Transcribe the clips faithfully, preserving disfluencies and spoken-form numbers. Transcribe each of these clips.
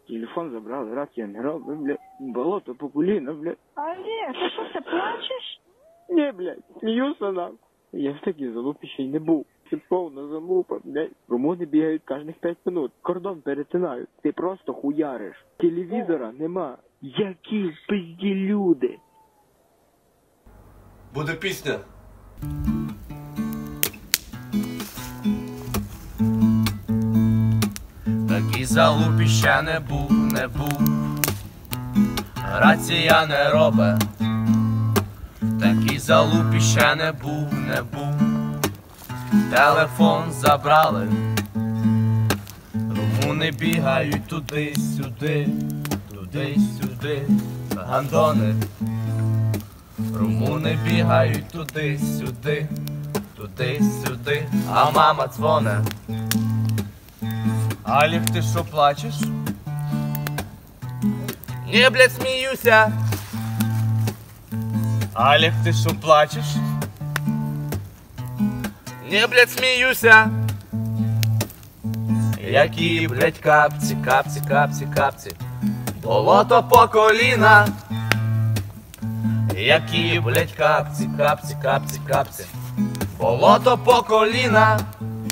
Телефон забрали, рація не робить, блядь. Болото по коліна, блядь. Олег, ти що, ти плачеш? Ні, блядь, сміюся нам. Я в такій залупі ще й не був. Це повна залупа, блядь. Румуни бігають кожних п'ять минут. Кордон перетинають. Ти просто хуяриш. Телевізора нема. Які в пизді люди. Буде пісня. Такий залупі ще не був, не був. Рація не робе. Такий залупі ще не був, не був. Телефон забрали. Румуни бігають туди-сюди, туди-сюди. Гандони. Румуни бігають туди-сюди, туди-сюди. А мама дзвоне. Алік, ти що, плачеш? Ні, блядь, сміюся. Алік, ти що, плачеш? Ні, блядь, сміюся. Які, блядь, капці, капці, капці, капці. Болото по коліна. Які, блядь, капці, капці, капці, капці. Болото по коліна.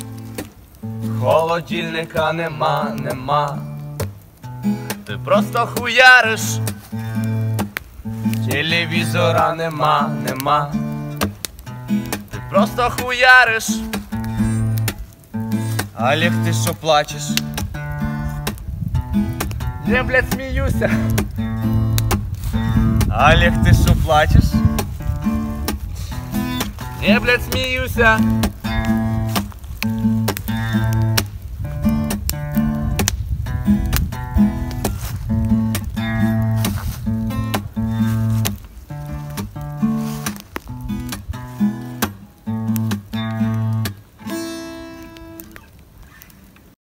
Холодильника нема, нема. Ти просто хуяриш. Телевізора нема, нема. Ти просто хуяриш. Олег, ти що, плачеш? Я, блядь, сміюся. Олег, ти що, плачеш? Я, блядь, сміюся.